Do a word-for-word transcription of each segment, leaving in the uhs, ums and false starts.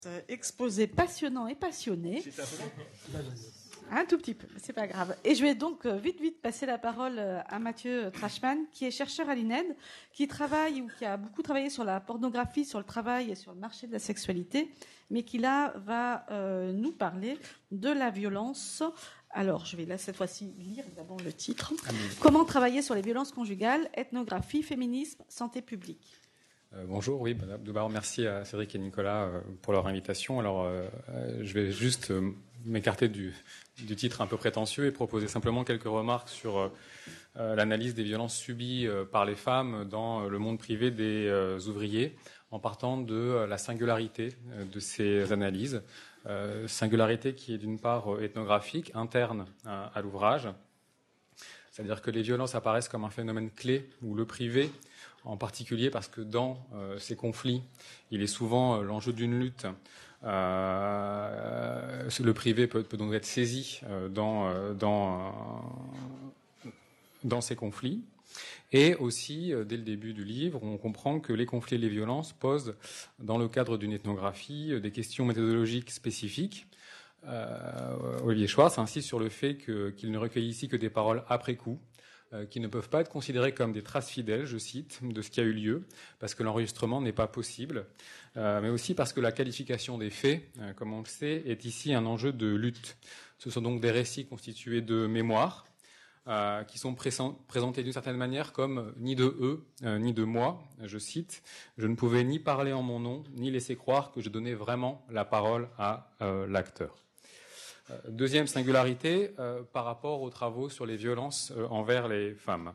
Exposé passionnant et passionné. Un tout petit peu, c'est pas grave. Et je vais donc vite, vite passer la parole à Mathieu Trachman, qui est chercheur à l'I N E D, qui travaille ou qui a beaucoup travaillé sur la pornographie, sur le travail et sur le marché de la sexualité, mais qui là va euh, nous parler de la violence. Alors, je vais là cette fois-ci lire d'abord le titre. Ah, mais... Comment travailler sur les violences conjugales, ethnographie, féminisme, santé publique. Euh, bonjour, oui, d'abord merci à Cédric et Nicolas euh, pour leur invitation. Alors, euh, je vais juste euh, m'écarter du, du titre un peu prétentieux et proposer simplement quelques remarques sur euh, l'analyse des violences subies euh, par les femmes dans le monde privé des euh, ouvriers, en partant de euh, la singularité euh, de ces analyses, euh, singularité qui est d'une part euh, ethnographique, interne à, à l'ouvrage, c'est-à-dire que les violences apparaissent comme un phénomène clé où le privé, en particulier parce que dans euh, ces conflits, il est souvent euh, l'enjeu d'une lutte. Euh, le privé peut, peut donc être saisi euh, dans, euh, dans, euh, dans ces conflits. Et aussi, euh, dès le début du livre, on comprend que les conflits et les violences posent, dans le cadre d'une ethnographie, euh, des questions méthodologiques spécifiques. Euh, Olivier Schwartz insiste sur le fait que, qu'il ne recueille ici que des paroles après coup, qui ne peuvent pas être considérés comme des traces fidèles, je cite, de ce qui a eu lieu, parce que l'enregistrement n'est pas possible, euh, mais aussi parce que la qualification des faits, euh, comme on le sait, est ici un enjeu de lutte. Ce sont donc des récits constitués de mémoires, euh, qui sont présent, présentés d'une certaine manière comme ni de eux, euh, ni de moi, je cite, je ne pouvais ni parler en mon nom, ni laisser croire que je donnais vraiment la parole à euh, l'acteur. Deuxième singularité, euh, par rapport aux travaux sur les violences euh, envers les femmes.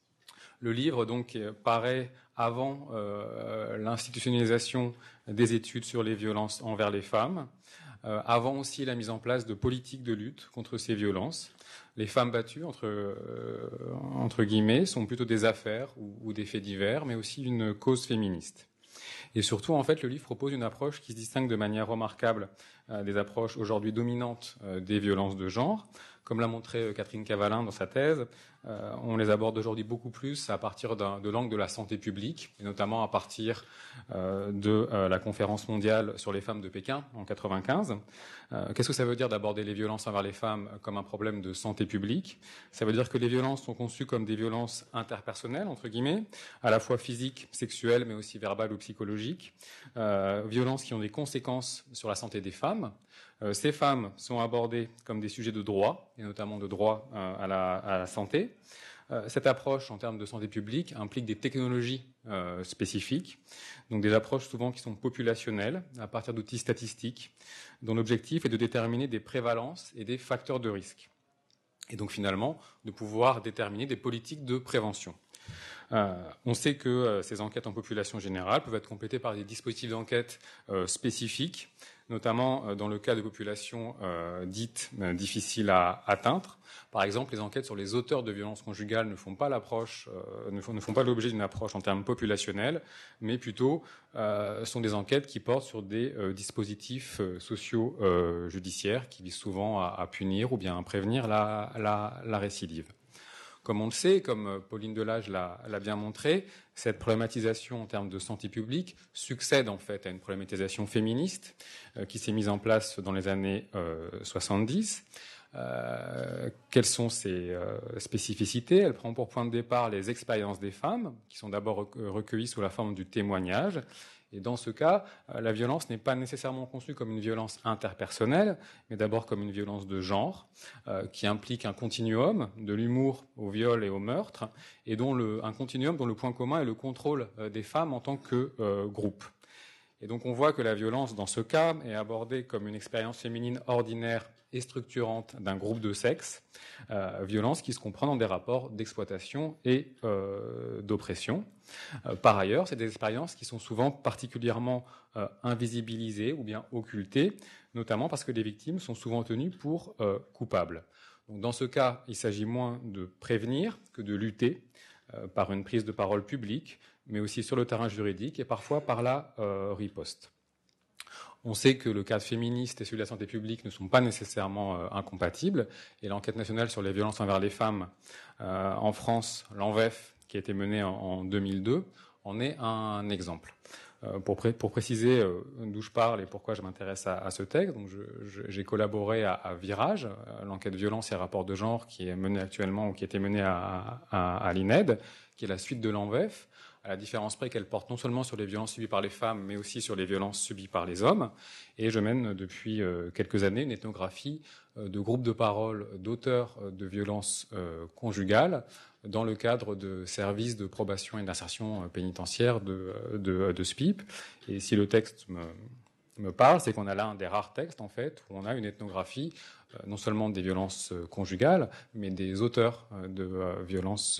Le livre donc paraît avant euh, l'institutionnalisation des études sur les violences envers les femmes, euh, avant aussi la mise en place de politiques de lutte contre ces violences. Les femmes battues, entre, euh, entre guillemets, sont plutôt des affaires ou, ou des faits divers, mais aussi une cause féministe. Et surtout, en fait, le livre propose une approche qui se distingue de manière remarquable euh, des approches aujourd'hui dominantes euh, des violences de genre. Comme l'a montré euh, Catherine Cavalin dans sa thèse, euh, on les aborde aujourd'hui beaucoup plus à partir d'un, de l'angle de la santé publique, et notamment à partir euh, de euh, la conférence mondiale sur les femmes de Pékin en quatre-vingt-quinze. Euh, qu'est-ce que ça veut dire d'aborder les violences envers les femmes comme un problème de santé publique ? Ça veut dire que les violences sont conçues comme des violences interpersonnelles, entre guillemets, à la fois physiques, sexuelles, mais aussi verbales ou psychologiques, euh, violences qui ont des conséquences sur la santé des femmes. Euh, ces femmes sont abordées comme des sujets de droit, et notamment de droit euh, à, la, à la santé. Euh, cette approche, en termes de santé publique, implique des technologies euh, spécifiques, donc des approches souvent qui sont populationnelles, à partir d'outils statistiques, dont l'objectif est de déterminer des prévalences et des facteurs de risque. Et donc finalement, de pouvoir déterminer des politiques de prévention. Euh, on sait que euh, ces enquêtes en population générale peuvent être complétées par des dispositifs d'enquête euh, spécifiques, notamment euh, dans le cas de populations euh, dites euh, difficiles à atteindre. Par exemple, les enquêtes sur les auteurs de violences conjugales ne font pas l'approche, euh, ne, font, ne font pas l'objet d'une approche en termes populationnels, mais plutôt euh, sont des enquêtes qui portent sur des euh, dispositifs euh, sociaux euh, judiciaires qui visent souvent à, à punir ou bien à prévenir la, la, la récidive. Comme on le sait, comme Pauline Delage l'a, l'a bien montré, cette problématisation en termes de santé publique succède en fait à une problématisation féministe euh, qui s'est mise en place dans les années euh, soixante-dix. Euh, quelles sont ses euh, spécificités ? Elle prend pour point de départ les expériences des femmes, qui sont d'abord recueillies sous la forme du témoignage. Et dans ce cas, la violence n'est pas nécessairement conçue comme une violence interpersonnelle, mais d'abord comme une violence de genre, euh, qui implique un continuum de l'humour au viol et au meurtre, et dont le, un continuum dont le point commun est le contrôle euh, des femmes en tant que euh, groupe. Et donc on voit que la violence, dans ce cas, est abordée comme une expérience féminine ordinaire et structurante d'un groupe de sexe, euh, violence qui se comprend dans des rapports d'exploitation et euh, d'oppression. Euh, par ailleurs, c'est des expériences qui sont souvent particulièrement euh, invisibilisées ou bien occultées, notamment parce que les victimes sont souvent tenues pour euh, coupables. Donc, dans ce cas, il s'agit moins de prévenir que de lutter euh, par une prise de parole publique, mais aussi sur le terrain juridique et parfois par la euh, riposte. On sait que le cadre féministe et celui de la santé publique ne sont pas nécessairement euh, incompatibles, et l'enquête nationale sur les violences envers les femmes euh, en France, l'ANVEF, qui a été menée en, en deux mille deux, en est un exemple. Euh, pour, pré pour préciser euh, d'où je parle et pourquoi je m'intéresse à, à ce texte, donc j'ai collaboré à, à Virage, l'enquête violence et rapport de genre qui est menée actuellement ou qui a été menée à, à, à l'I N E D, qui est la suite de l'ANVEF, à la différence près qu'elle porte non seulement sur les violences subies par les femmes, mais aussi sur les violences subies par les hommes. Et je mène depuis euh, quelques années une ethnographie euh, de groupes de parole d'auteurs de violences euh, conjugales dans le cadre de services de probation et d'insertion pénitentiaire de, de, de S P I P. Et si le texte me, me parle, c'est qu'on a là un des rares textes, en fait, où on a une ethnographie euh, non seulement des violences conjugales, mais des auteurs de euh, violences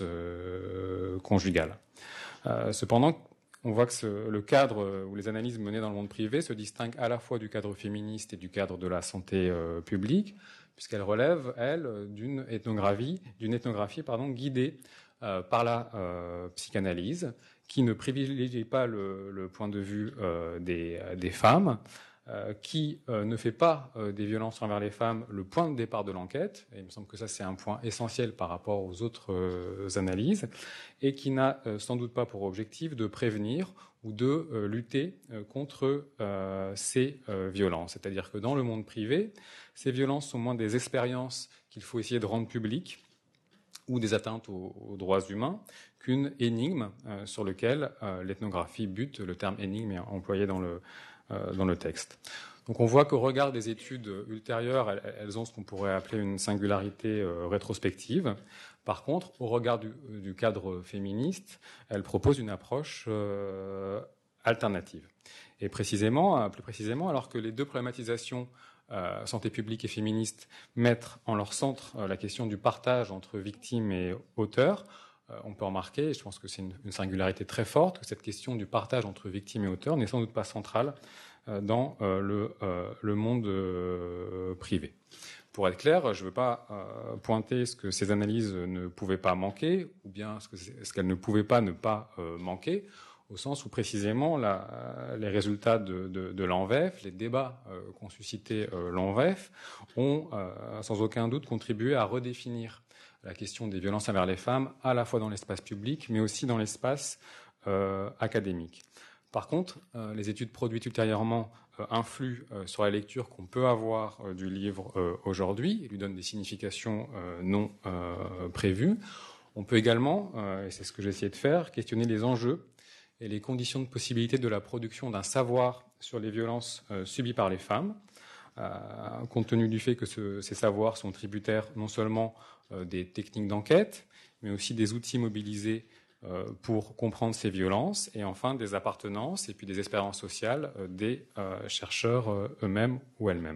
euh, conjugales. Euh, cependant, on voit que ce, le cadre où les analyses menées dans le monde privé se distinguent à la fois du cadre féministe et du cadre de la santé euh, publique, puisqu'elle relève, elle, d'une ethnographie, d'une ethnographie pardon, guidée euh, par la euh, psychanalyse, qui ne privilégie pas le, le point de vue euh, des, des femmes, euh, qui euh, ne fait pas euh, des violences envers les femmes le point de départ de l'enquête, et il me semble que ça c'est un point essentiel par rapport aux autres euh, analyses, et qui n'a euh, sans doute pas pour objectif de prévenir ou de euh, lutter euh, contre euh, ces euh, violences. C'est-à-dire que dans le monde privé, ces violences sont moins des expériences qu'il faut essayer de rendre publiques ou des atteintes aux, aux droits humains qu'une énigme euh, sur laquelle euh, l'ethnographie bute. Le terme énigme est employé dans le, euh, dans le texte. Donc on voit qu'au regard des études ultérieures, elles, elles ont ce qu'on pourrait appeler une singularité euh, rétrospective. Par contre, au regard du, du cadre féministe, elles proposent une approche euh, alternative. Et précisément, plus précisément, alors que les deux problématisations euh, santé publique et féministe mettent en leur centre euh, la question du partage entre victimes et auteurs, euh, on peut remarquer, et je pense que c'est une, une singularité très forte, que cette question du partage entre victimes et auteurs n'est sans doute pas centrale euh, dans euh, le, euh, le monde euh, privé. Pour être clair, je ne veux pas euh, pointer ce que ces analyses ne pouvaient pas manquer, ou bien ce, que, ce qu'elles ne pouvaient pas ne pas euh, manquer, au sens où précisément la, les résultats de, de, de l'ANVEF, les débats euh, qu'ont suscité euh, l'ANVEF, ont euh, sans aucun doute contribué à redéfinir la question des violences envers les femmes, à la fois dans l'espace public, mais aussi dans l'espace euh, académique. Par contre, euh, les études produites ultérieurement euh, influent euh, sur la lecture qu'on peut avoir euh, du livre euh, aujourd'hui et lui donnent des significations euh, non euh, prévues. On peut également, euh, et c'est ce que j'ai essayé de faire, questionner les enjeux et les conditions de possibilité de la production d'un savoir sur les violences euh, subies par les femmes, euh, compte tenu du fait que ce, ces savoirs sont tributaires non seulement euh, des techniques d'enquête, mais aussi des outils mobilisés euh, pour comprendre ces violences, et enfin des appartenances et puis des expériences sociales euh, des euh, chercheurs euh, eux-mêmes ou elles-mêmes.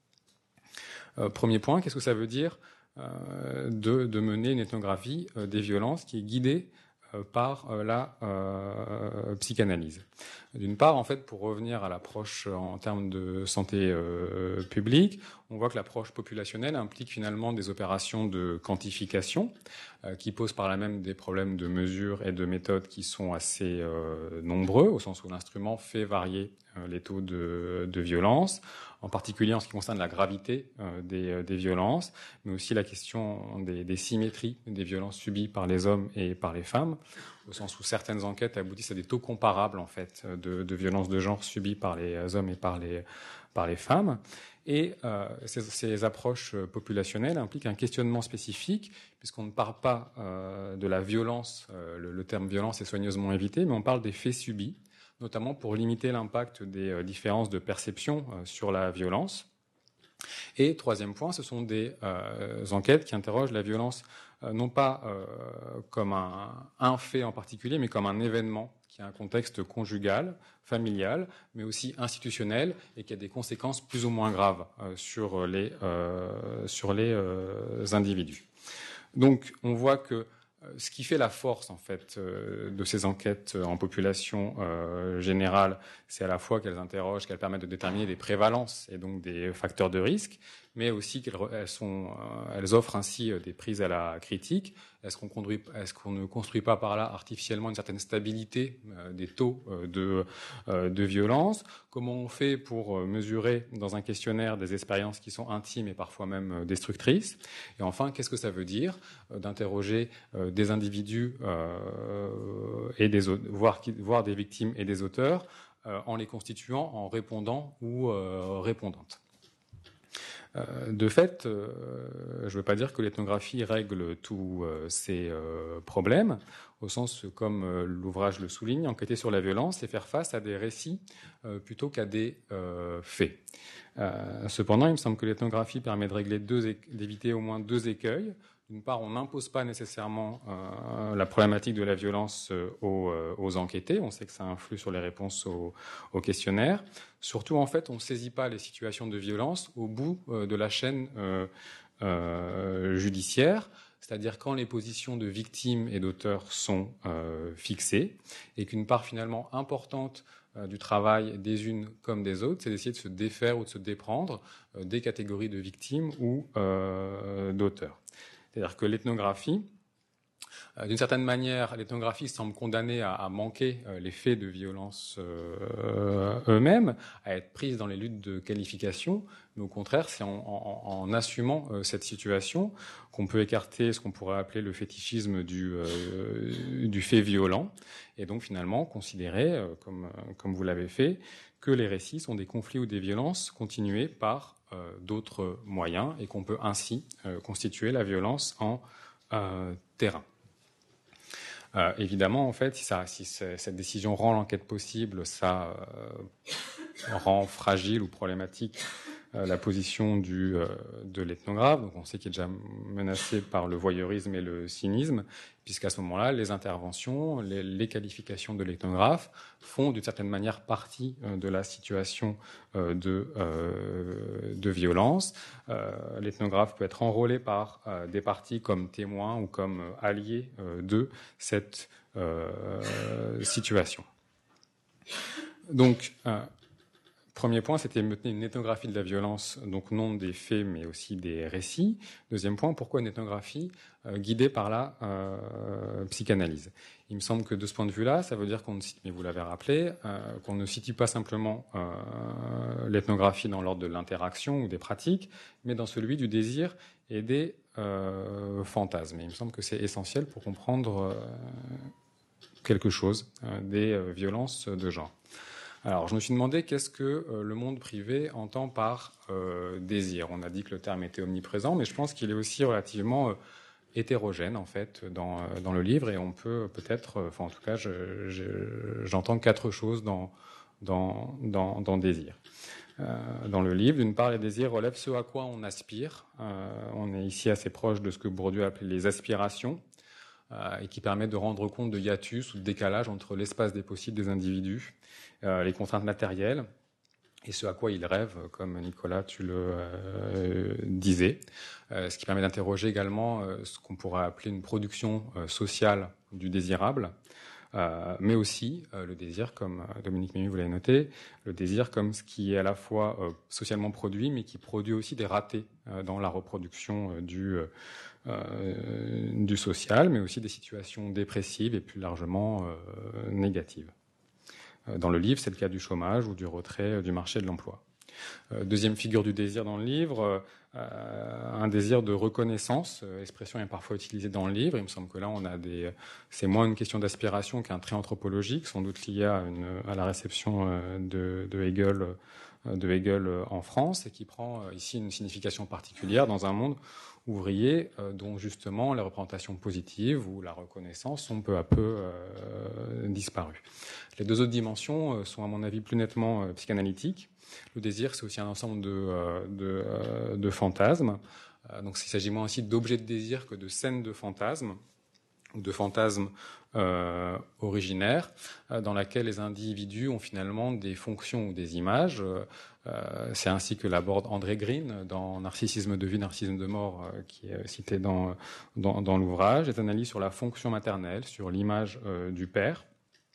Euh, premier point, qu'est-ce que ça veut dire euh, de, de mener une ethnographie euh, des violences qui est guidée par la euh, psychanalyse. D'une part, en fait, pour revenir à l'approche en termes de santé euh, publique, on voit que l'approche populationnelle implique finalement des opérations de quantification euh, qui posent par là même des problèmes de mesure et de méthode qui sont assez euh, nombreux, au sens où l'instrument fait varier euh, les taux de, de violence, en particulier en ce qui concerne la gravité euh, des, des violences, mais aussi la question des, des symétries des violences subies par les hommes et par les femmes, au sens où certaines enquêtes aboutissent à des taux comparables en fait de, de violences de genre subies par les hommes et par les, par les femmes. Et euh, ces, ces approches populationnelles impliquent un questionnement spécifique, puisqu'on ne parle pas euh, de la violence, euh, le, le terme violence est soigneusement évité, mais on parle des faits subis, notamment pour limiter l'impact des euh, différences de perception euh, sur la violence. Et troisième point, ce sont des euh, enquêtes qui interrogent la violence euh, non pas euh, comme un, un fait en particulier, mais comme un événement qui a un contexte conjugal, familial, mais aussi institutionnel, et qui a des conséquences plus ou moins graves euh, sur les, euh, sur les euh, individus. Donc, on voit que ce qui fait la force en fait euh, de ces enquêtes en population euh, générale, c'est à la fois qu'elles interrogent, qu'elles permettent de déterminer des prévalences et donc des facteurs de risque, mais aussi qu'elles elles sont, euh, elles offrent ainsi des prises à la critique. Est-ce qu'on conduit, est-ce qu'on ne construit pas par là artificiellement une certaine stabilité euh, des taux euh, de, euh, de violence? Comment on fait pour mesurer dans un questionnaire des expériences qui sont intimes et parfois même destructrices? Et enfin, qu'est-ce que ça veut dire euh, d'interroger euh, des individus euh, et des voire, voire des victimes et des auteurs euh, en les constituant en répondants ou euh, répondantes. Euh, de fait, euh, je ne veux pas dire que l'ethnographie règle tous euh, ces euh, problèmes, au sens, comme euh, l'ouvrage le souligne, enquêter sur la violence, c'est faire face à des récits euh, plutôt qu'à des euh, faits. Euh, cependant, il me semble que l'ethnographie permet de régler deux, d'éviter au moins deux écueils. D'une part, on n'impose pas nécessairement euh, la problématique de la violence euh, aux, euh, aux enquêtés. On sait que ça influe sur les réponses aux, aux questionnaires. Surtout, en fait, on ne saisit pas les situations de violence au bout euh, de la chaîne euh, euh, judiciaire, c'est-à-dire quand les positions de victimes et d'auteurs sont euh, fixées, et qu'une part finalement importante euh, du travail des unes comme des autres, c'est d'essayer de se défaire ou de se déprendre euh, des catégories de victimes ou euh, d'auteurs. C'est-à-dire que l'ethnographie, euh, d'une certaine manière, l'ethnographie semble condamnée à, à manquer euh, les faits de violence euh, eux-mêmes, à être prise dans les luttes de qualification, mais au contraire, c'est en, en, en assumant euh, cette situation qu'on peut écarter ce qu'on pourrait appeler le fétichisme du, euh, du fait violent, et donc finalement considérer, euh, comme, comme vous l'avez fait, que les récits sont des conflits ou des violences continuées par euh, d'autres moyens, et qu'on peut ainsi euh, constituer la violence en euh, terrain. Euh, évidemment, en fait, si, ça, si cette décision rend l'enquête possible, ça euh, rend fragile ou problématique euh, la position du, euh, de l'ethnographe. Donc, on sait qu'il est déjà menacé par le voyeurisme et le cynisme, puisqu'à ce moment-là, les interventions, les, les qualifications de l'ethnographe font d'une certaine manière partie euh, de la situation euh, de, euh, de violence. Euh, l'ethnographe peut être enrôlé par euh, des parties comme témoins ou comme euh, alliés euh, de cette euh, situation. Donc, euh, premier point, c'était mener une ethnographie de la violence, donc non des faits, mais aussi des récits. Deuxième point, pourquoi une ethnographie euh, guidée par la euh, psychanalyse? Il me semble que de ce point de vue-là, ça veut dire qu'on ne cite, mais vous l'avez rappelé, euh, qu'on ne situe pas simplement euh, l'ethnographie dans l'ordre de l'interaction ou des pratiques, mais dans celui du désir et des euh, fantasmes. Et il me semble que c'est essentiel pour comprendre euh, quelque chose euh, des euh, violences de genre. Alors, je me suis demandé qu'est-ce que euh, le monde privé entend par euh, désir. On a dit que le terme était omniprésent, mais je pense qu'il est aussi relativement euh, hétérogène, en fait, dans, euh, dans le livre, et on peut peut-être, euh, enfin, en tout cas, je, je, j'entends quatre choses dans, dans, dans, dans désir. Euh, dans le livre, d'une part, les désirs relèvent ce à quoi on aspire. Euh, on est ici assez proche de ce que Bourdieu appelait les aspirations, euh, et qui permet de rendre compte de hiatus ou de décalage entre l'espace des possibles des individus, euh, les contraintes matérielles et ce à quoi ils rêvent, comme Nicolas, tu le euh, disais, euh, ce qui permet d'interroger également euh, ce qu'on pourrait appeler une production euh, sociale du désirable, euh, mais aussi euh, le désir, comme Dominique Mémy vous l'avez noté, le désir comme ce qui est à la fois euh, socialement produit, mais qui produit aussi des ratés euh, dans la reproduction euh, du euh, Euh, du social, mais aussi des situations dépressives et plus largement euh, négatives. Euh, dans le livre, c'est le cas du chômage ou du retrait euh, du marché de l'emploi. Euh, deuxième figure du désir dans le livre, euh, un désir de reconnaissance. Euh, expression est parfois utilisée dans le livre. Il me semble que là, on a des, c'est moins une question d'aspiration qu'un trait anthropologique, sans doute lié à, une, à la réception euh, de, de Hegel, euh, de Hegel en France, et qui prend euh, ici une signification particulière dans un monde ouvriers, euh, dont justement les représentations positives ou la reconnaissance ont peu à peu euh, disparu. Les deux autres dimensions euh, sont à mon avis plus nettement euh, psychanalytiques. Le désir, c'est aussi un ensemble de, euh, de, euh, de fantasmes. Euh, donc il s'agit moins aussi d'objets de désir que de scènes de fantasmes, ou de fantasmes euh, originaires, euh, dans laquelle les individus ont finalement des fonctions ou des images. Euh, c'est ainsi que l'aborde André Green dans Narcissisme de vie, narcissisme de mort, euh, qui est cité dans, dans, dans l'ouvrage. Des analyses sur la fonction maternelle, sur l'image euh, du père,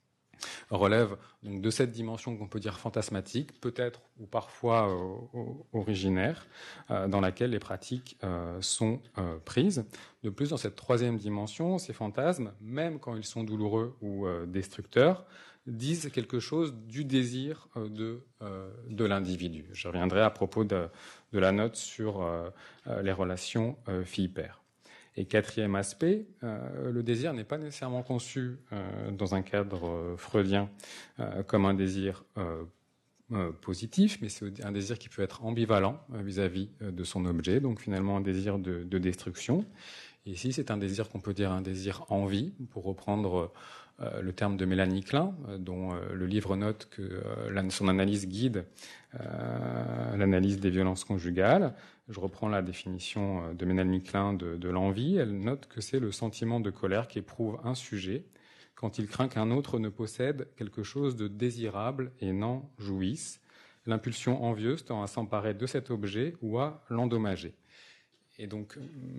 relève donc de cette dimension qu'on peut dire fantasmatique, peut-être ou parfois euh, originaire, euh, dans laquelle les pratiques euh, sont euh, prises. De plus, dans cette troisième dimension, ces fantasmes, même quand ils sont douloureux ou euh, destructeurs, disent quelque chose du désir euh, de, euh, de l'individu. Je reviendrai à propos de, de la note sur euh, les relations euh, fille-père. Et quatrième aspect, euh, le désir n'est pas nécessairement conçu euh, dans un cadre euh, freudien euh, comme un désir euh, euh, positif, mais c'est un désir qui peut être ambivalent euh, vis-à-vis euh, de son objet, donc finalement un désir de, de destruction. Et ici, c'est un désir qu'on peut dire un désir envie, pour reprendre euh, le terme de Mélanie Klein, euh, dont euh, le livre note que euh, son analyse guide euh, l'analyse des violences conjugales. Je reprends la définition de Mélanie Klein de, de l'envie. Elle note que c'est le sentiment de colère qu'éprouve un sujet quand il craint qu'un autre ne possède quelque chose de désirable et n'en jouisse. L'impulsion envieuse tend à s'emparer de cet objet ou à l'endommager. Et donc,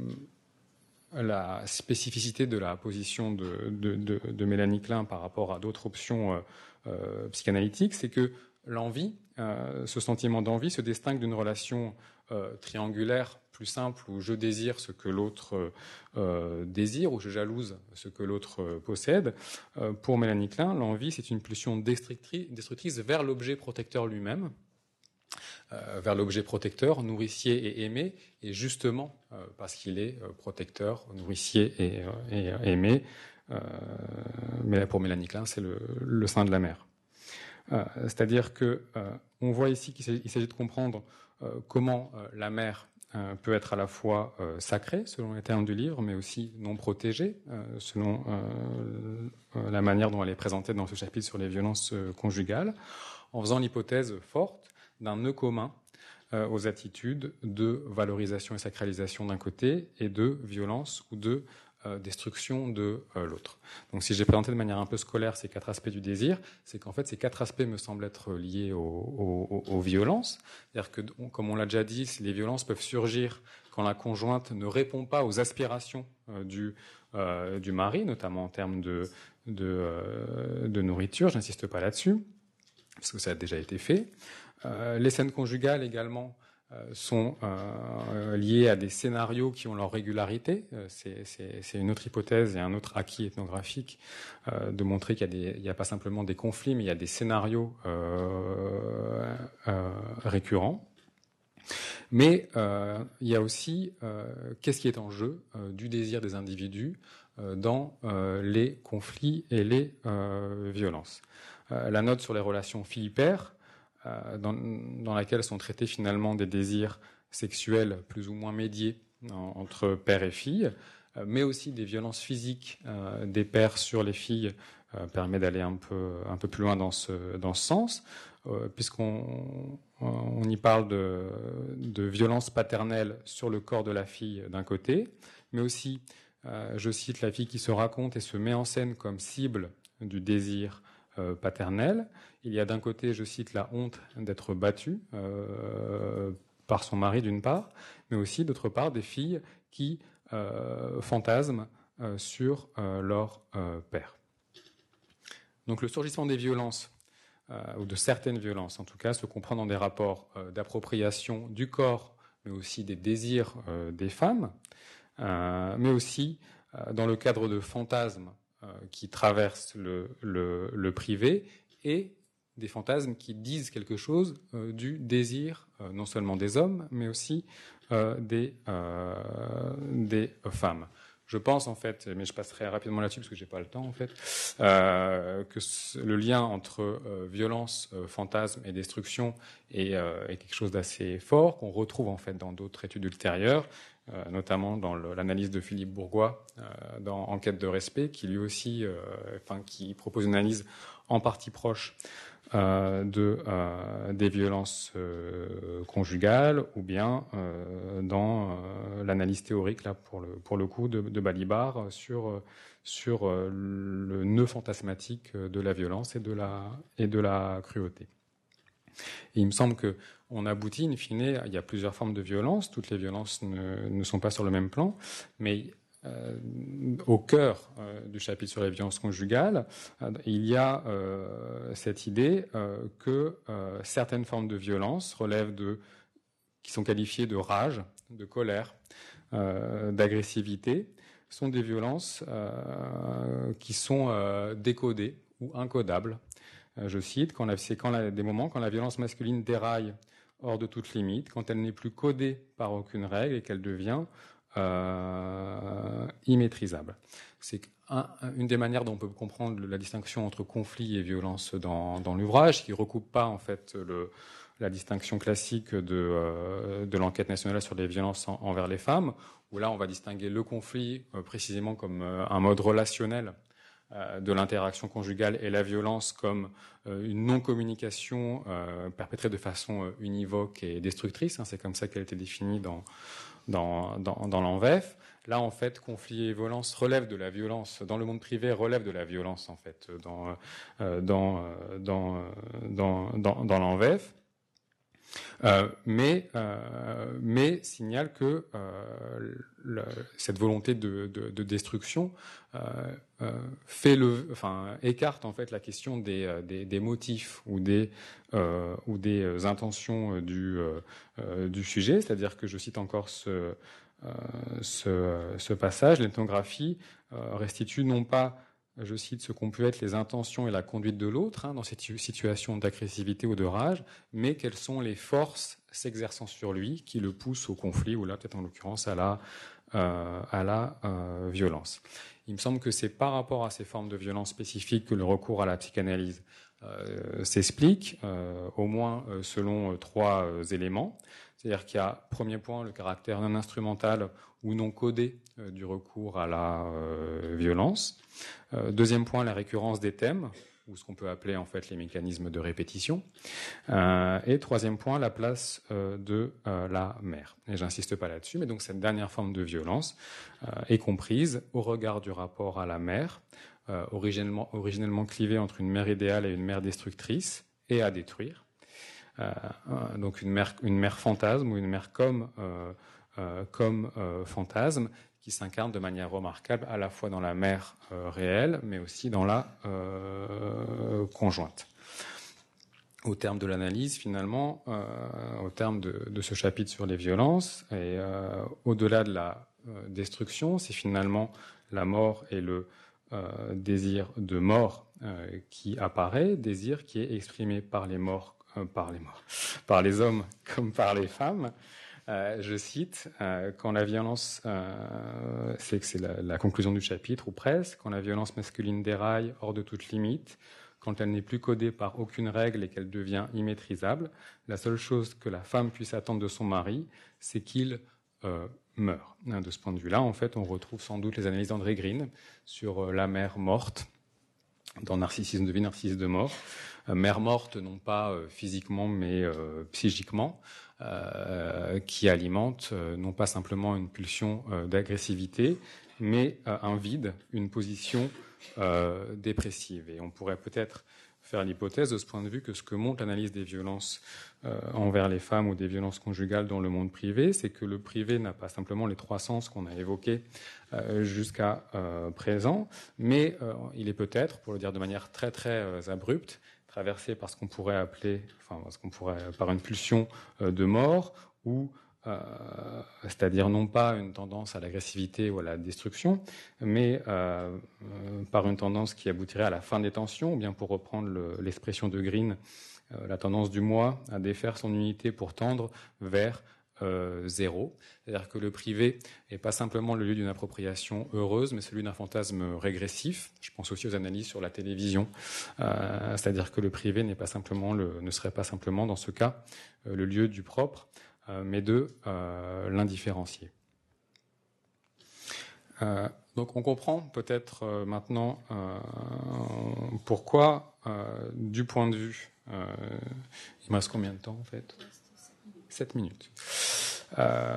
la spécificité de la position de, de, de, de Mélanie Klein par rapport à d'autres options euh, euh, psychanalytiques, c'est que l'envie, euh, ce sentiment d'envie se distingue d'une relation euh, triangulaire plus simple où je désire ce que l'autre euh, désire ou je jalouse ce que l'autre euh, possède. Euh, pour Mélanie Klein, l'envie, c'est une pulsion destructrice, destructrice vers l'objet protecteur lui-même, euh, vers l'objet protecteur, nourricier et aimé, et justement euh, parce qu'il est euh, protecteur, nourricier et, euh, et aimé. Euh, mais pour Mélanie Klein, c'est le, le sein de la mère. Euh, c'est-à-dire que euh, on voit ici qu'il s'agit, il s'agit de comprendre euh, comment euh, la mère euh, peut être à la fois euh, sacrée, selon les termes du livre, mais aussi non protégée, euh, selon euh, la manière dont elle est présentée dans ce chapitre sur les violences euh, conjugales, en faisant l'hypothèse forte d'un nœud commun euh, aux attitudes de valorisation et sacralisation d'un côté et de violence ou de Euh, destruction de euh, l'autre. Donc si j'ai présenté de manière un peu scolaire ces quatre aspects du désir, c'est qu'en fait ces quatre aspects me semblent être liés aux, aux, aux violences. C'est-à-dire que, comme on l'a déjà dit, les violences peuvent surgir quand la conjointe ne répond pas aux aspirations euh, du, euh, du mari, notamment en termes de, de, euh, de nourriture. Je n'insiste pas là-dessus, parce que ça a déjà été fait. Euh, les scènes conjugales également sont euh, liés à des scénarios qui ont leur régularité. C'est, c'est, c'est une autre hypothèse et un autre acquis ethnographique euh, de montrer qu'il y a des, il n'y a pas simplement des conflits, mais il y a des scénarios euh, euh, récurrents. Mais euh, il y a aussi euh, qu'est-ce qui est en jeu euh, du désir des individus euh, dans euh, les conflits et les euh, violences. Euh, la note sur les relations fille-père, Dans, dans laquelle sont traités finalement des désirs sexuels plus ou moins médiés en, entre père et fille, euh, mais aussi des violences physiques euh, des pères sur les filles, euh, permet d'aller un peu, un peu plus loin dans ce, dans ce sens, euh, puisqu'on on y parle de, de violences paternelles sur le corps de la fille d'un côté, mais aussi, euh, je cite, la fille qui se raconte et se met en scène comme cible du désir Euh, paternelle. Il y a d'un côté, je cite, la honte d'être battue euh, par son mari d'une part, mais aussi d'autre part des filles qui euh, fantasment euh, sur euh, leur euh, père. Donc le surgissement des violences, euh, ou de certaines violences en tout cas, se comprend dans des rapports euh, d'appropriation du corps, mais aussi des désirs euh, des femmes, euh, mais aussi euh, dans le cadre de fantasmes qui traversent le, le, le privé et des fantasmes qui disent quelque chose euh, du désir, euh, non seulement des hommes, mais aussi euh, des, euh, des femmes. Je pense en fait, mais je passerai rapidement là-dessus parce que j'ai pas le temps en fait, euh, que le lien entre euh, violence, euh, fantasme et destruction est, euh, est quelque chose d'assez fort qu'on retrouve en fait dans d'autres études ultérieures. Euh, notamment dans le, l'analyse de Philippe Bourgois euh, dans Enquête de respect, qui lui aussi, euh, enfin, qui propose une analyse en partie proche euh, de euh, des violences euh, conjugales, ou bien euh, dans euh, l'analyse théorique là pour le pour le coup de, de Balibar sur sur euh, le nœud fantasmatique de la violence et de la et de la cruauté. Et il me semble que on aboutit, in fine, il y a plusieurs formes de violence. Toutes les violences ne, ne sont pas sur le même plan, mais euh, au cœur euh, du chapitre sur les violences conjugales, euh, il y a euh, cette idée euh, que euh, certaines formes de violence relèvent de, qui sont qualifiées de rage, de colère, euh, d'agressivité, sont des violences euh, qui sont euh, décodées ou incodables. Euh, je cite, quand la, c'est quand la, des moments quand la violence masculine déraille hors de toute limite, quand elle n'est plus codée par aucune règle et qu'elle devient euh, immaîtrisable. C'est un, une des manières dont on peut comprendre la distinction entre conflit et violence dans, dans l'ouvrage, qui recoupe pas en fait le, la distinction classique de, euh, de l'enquête nationale sur les violences en, envers les femmes, où là on va distinguer le conflit euh, précisément comme euh, un mode relationnel euh, de l'interaction conjugale et la violence comme euh, une non-communication euh, perpétrée de façon euh, univoque et destructrice. Hein, c'est comme ça qu'elle a été définie dans, dans, dans, dans l'ANVEF. Là, en fait, conflit et violence relèvent de la violence. Dans le monde privé, relève de la violence, en fait, dans, euh, dans, dans, dans, dans, dans l'ANVEF. Euh, mais, euh, mais signale que euh, le, cette volonté de, de, de destruction euh, euh, fait le, enfin, écarte en fait la question des, des, des motifs ou des, euh, ou des intentions du, euh, du sujet. C'est-à-dire que je cite encore ce Euh, ce, ce passage, l'ethnographie euh, restitue non pas, je cite, ce qu'ont pu être les intentions et la conduite de l'autre hein, dans cette situation d'agressivité ou de rage, mais quelles sont les forces s'exerçant sur lui qui le poussent au conflit, ou là peut-être en l'occurrence à la, euh, à la euh, violence. Il me semble que c'est par rapport à ces formes de violence spécifiques que le recours à la psychanalyse euh, s'explique, euh, au moins euh, selon euh, trois euh, éléments. C'est-à-dire qu'il y a, premier point, le caractère non instrumental ou non codé euh, du recours à la euh, violence. Euh, deuxième point, la récurrence des thèmes, ou ce qu'on peut appeler en fait les mécanismes de répétition. Euh, et troisième point, la place euh, de euh, la mère. Et j'insiste pas là-dessus, mais donc cette dernière forme de violence euh, est comprise au regard du rapport à la mère, euh, originellement, originellement clivé entre une mère idéale et une mère destructrice, et à détruire. Euh, donc une mère, une mère fantasme ou une mère comme, euh, euh, comme euh, fantasme qui s'incarne de manière remarquable à la fois dans la mère euh, réelle mais aussi dans la euh, conjointe. Au terme de l'analyse, finalement, euh, au terme de, de ce chapitre sur les violences, et euh, au-delà de la euh, destruction, c'est finalement la mort et le euh, désir de mort euh, qui apparaît, désir qui est exprimé par les morts Euh, par les morts, par les hommes comme par les femmes. Euh, je cite, euh, quand la violence, euh, c'est que c'est la, la conclusion du chapitre, ou presque, quand la violence masculine déraille hors de toute limite, quand elle n'est plus codée par aucune règle et qu'elle devient immaîtrisable, la seule chose que la femme puisse attendre de son mari, c'est qu'il euh, meure. De ce point de vue-là, en fait, on retrouve sans doute les analyses d'André Green sur euh, la mère morte, dans Narcissisme de vie, Narcissisme de mort. Euh, mère morte, non pas euh, physiquement, mais euh, psychiquement, euh, qui alimente euh, non pas simplement une pulsion euh, d'agressivité, mais euh, un vide, une position euh, dépressive. Et on pourrait peut-être faire l'hypothèse de ce point de vue que ce que montre l'analyse des violences euh, envers les femmes ou des violences conjugales dans le monde privé, c'est que le privé n'a pas simplement les trois sens qu'on a évoqués euh, jusqu'à euh, présent, mais euh, il est peut-être, pour le dire de manière très très euh, abrupte, traversé par ce qu'on pourrait appeler, enfin ce qu'on pourrait par une pulsion euh, de mort, ou euh, c'est-à-dire non pas une tendance à l'agressivité ou à la destruction, mais euh, euh, par une tendance qui aboutirait à la fin des tensions, ou bien pour reprendre le, l'expression de Green, euh, la tendance du moi à défaire son unité pour tendre vers euh, zéro. C'est-à-dire que le privé n'est pas simplement le lieu d'une appropriation heureuse, mais celui d'un fantasme régressif. Je pense aussi aux analyses sur la télévision. Euh, c'est-à-dire que le privé n'est pas simplement le, ne serait pas simplement, dans ce cas, euh, le lieu du propre, euh, mais de euh, l'indifférencié. Euh, donc on comprend peut-être euh, maintenant euh, pourquoi, euh, du point de vue... Euh, il me reste combien de temps en fait ? Sept minutes. Euh,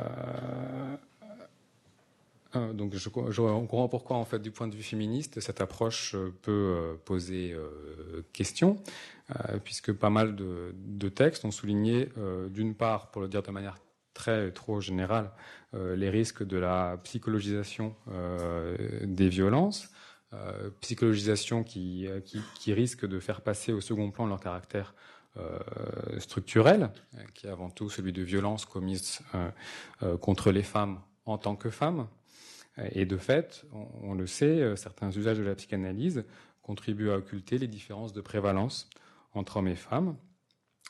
euh, donc je, je, on comprend pourquoi en fait du point de vue féministe cette approche peut euh, poser euh, question, euh, puisque pas mal de, de textes ont souligné euh, d'une part, pour le dire de manière très trop générale, euh, les risques de la psychologisation euh, des violences, euh, psychologisation qui, qui, qui risque de faire passer au second plan leur caractère Euh, structurel, qui est avant tout celui de violences commises euh, euh, contre les femmes en tant que femmes. Et de fait, on, on le sait, euh, certains usages de la psychanalyse contribuent à occulter les différences de prévalence entre hommes et femmes.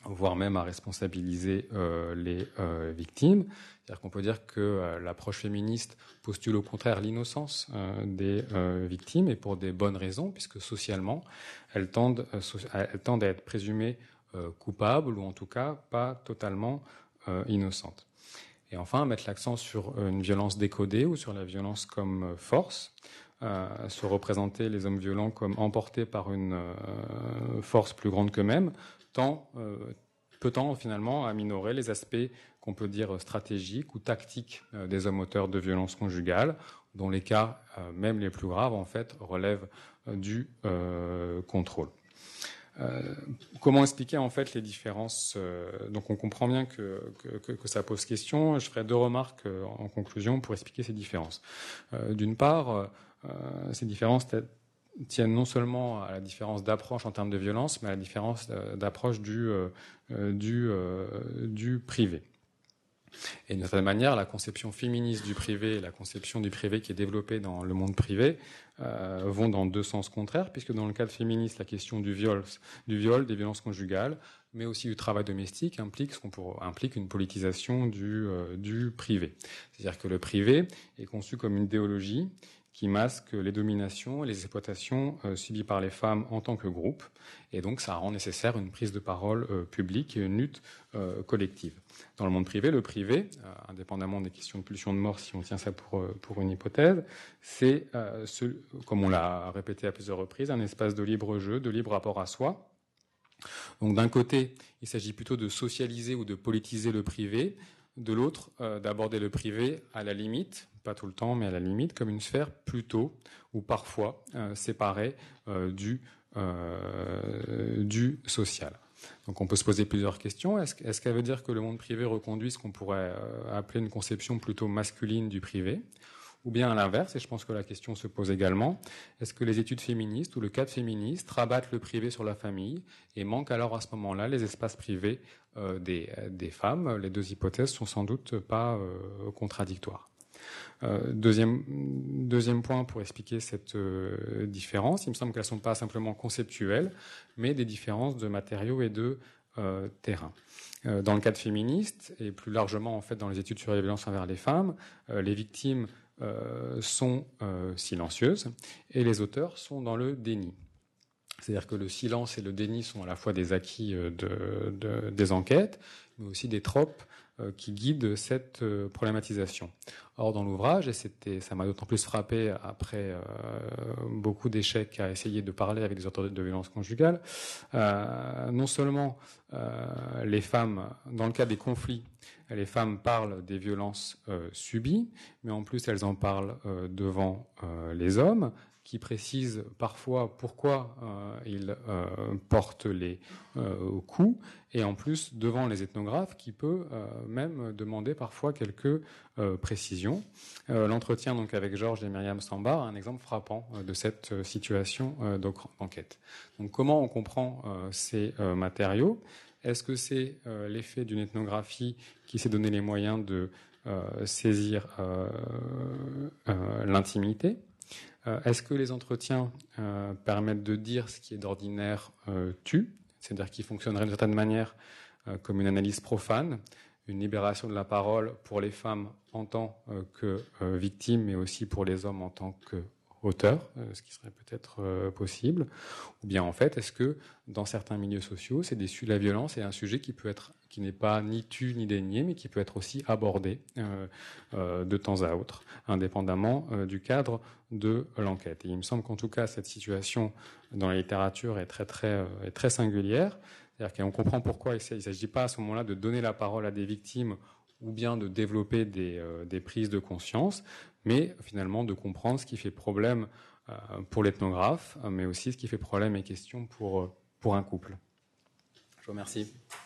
voire même à responsabiliser euh, les euh, victimes. C'est-à-dire qu'on peut dire que euh, l'approche féministe postule au contraire l'innocence euh, des euh, victimes, et pour des bonnes raisons, puisque socialement, elles tendent, euh, so- elles tendent à être présumées euh, coupables, ou en tout cas pas totalement euh, innocentes. Et enfin, mettre l'accent sur une violence décodée ou sur la violence comme force, euh, se représenter les hommes violents comme emportés par une euh, force plus grande qu'eux-mêmes, tant euh, peut tendre finalement à minorer les aspects qu'on peut dire stratégiques ou tactiques euh, des hommes auteurs de violences conjugales, dont les cas, euh, même les plus graves, en fait, relèvent euh, du euh, contrôle. Euh, comment expliquer en fait les différences euh, Donc on comprend bien que, que, que ça pose question. Je ferai deux remarques euh, en conclusion pour expliquer ces différences. Euh, d'une part, euh, ces différences tiennent non seulement à la différence d'approche en termes de violence, mais à la différence d'approche du, euh, du, euh, du privé. Et d'une certaine manière, la conception féministe du privé et la conception du privé qui est développée dans le monde privé euh, vont dans deux sens contraires, puisque dans le cadre féministe, la question du viol, du viol, des violences conjugales, mais aussi du travail domestique implique ce qu'on pourrait, implique une politisation du, euh, du privé. C'est-à-dire que le privé est conçu comme une idéologie qui masque les dominations et les exploitations euh, subies par les femmes en tant que groupe. Et donc, ça rend nécessaire une prise de parole euh, publique et une lutte euh, collective. Dans le monde privé, le privé, euh, indépendamment des questions de pulsion de mort, si on tient ça pour, euh, pour une hypothèse, c'est, euh, ce, comme on l'a répété à plusieurs reprises, un espace de libre jeu, de libre rapport à soi. Donc, d'un côté, il s'agit plutôt de socialiser ou de politiser le privé. De l'autre, euh, d'aborder le privé à la limite, pas tout le temps, mais à la limite, comme une sphère plutôt ou parfois euh, séparée euh, du, euh, du social. Donc on peut se poser plusieurs questions. Est-ce, est-ce qu'elle veut dire que le monde privé reconduit ce qu'on pourrait euh, appeler une conception plutôt masculine du privé ? Ou bien à l'inverse, et je pense que la question se pose également, est-ce que les études féministes ou le cadre féministe rabattent le privé sur la famille et manquent alors à ce moment-là les espaces privés euh, des, des femmes ? Les deux hypothèses sont sans doute pas euh, contradictoires. Euh, deuxième, deuxième point pour expliquer cette euh, différence, il me semble qu'elles ne sont pas simplement conceptuelles, mais des différences de matériaux et de euh, terrain. Euh, dans le cadre féministe, et plus largement en fait dans les études sur les violences envers les femmes, euh, les victimes Euh, sont euh, silencieuses et les auteurs sont dans le déni. C'est-à-dire que le silence et le déni sont à la fois des acquis euh, de, de, des enquêtes, mais aussi des tropes euh, qui guident cette euh, problématisation. Or, dans l'ouvrage, et c'était, ça m'a d'autant plus frappé après euh, beaucoup d'échecs à essayer de parler avec des auteurs de violences conjugales, euh, non seulement euh, les femmes, dans le cas des conflits, les femmes parlent des violences euh, subies, mais en plus elles en parlent euh, devant euh, les hommes, qui précisent parfois pourquoi euh, ils euh, portent les euh, coups, et en plus devant les ethnographes, qui peut euh, même demander parfois quelques euh, précisions. Euh, l'entretien donc avec Georges et Myriam Sambar a un exemple frappant euh, de cette situation euh, d'enquête. Donc comment on comprend euh, ces euh, matériaux ? Est-ce que c'est euh, l'effet d'une ethnographie qui s'est donné les moyens de euh, saisir euh, euh, l'intimité ? euh, Est-ce que les entretiens euh, permettent de dire ce qui est d'ordinaire euh, tue, c'est-à-dire qui fonctionnerait d'une certaine manière euh, comme une analyse profane, une libération de la parole pour les femmes en tant euh, que euh, victimes, mais aussi pour les hommes en tant que auteur, ce qui serait peut-être euh, possible, ou bien en fait, est-ce que dans certains milieux sociaux, c'est des la violence est un sujet qui peut être, qui n'est pas ni tu ni dénié, mais qui peut être aussi abordé euh, euh, de temps à autre, indépendamment euh, du cadre de l'enquête. Et il me semble qu'en tout cas, cette situation dans la littérature est très très euh, est très singulière. C'est-à-dire qu'on comprend pourquoi il ne s'agit pas à ce moment-là de donner la parole à des victimes ou bien de développer des, euh, des prises de conscience, mais finalement de comprendre ce qui fait problème euh, pour l'ethnographe, mais aussi ce qui fait problème et question pour, pour un couple. Je vous remercie.